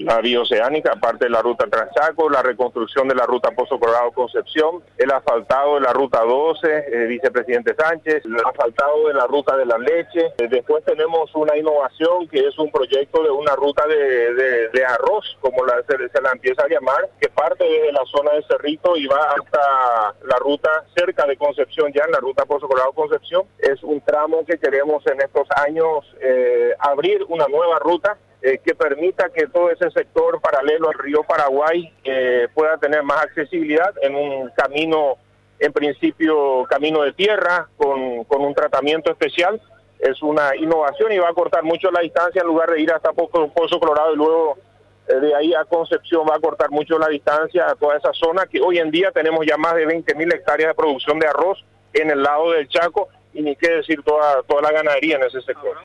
la bioceánica, aparte de la ruta Transchaco, la reconstrucción de la ruta Pozo Colorado-Concepción, el asfaltado de la ruta 12, vicepresidente Sánchez, el asfaltado de la ruta de la leche. Después tenemos una innovación que es un proyecto de una ruta de arroz, como se la empieza a llamar, que parte desde la zona de Cerrito y va hasta la ruta cerca de Concepción, ya en la ruta Pozo Colorado-Concepción. Es un tramo que queremos en estos años abrir una nueva ruta que permita que todo ese sector paralelo al río Paraguay pueda tener más accesibilidad en un camino, en principio camino de tierra, con un tratamiento especial. Es una innovación y va a cortar mucho la distancia en lugar de ir hasta Pozo Colorado y luego de ahí a Concepción. Va a cortar mucho la distancia a toda esa zona que hoy en día tenemos ya más de 20.000 hectáreas de producción de arroz en el lado del Chaco y ni qué decir toda la ganadería en ese sector.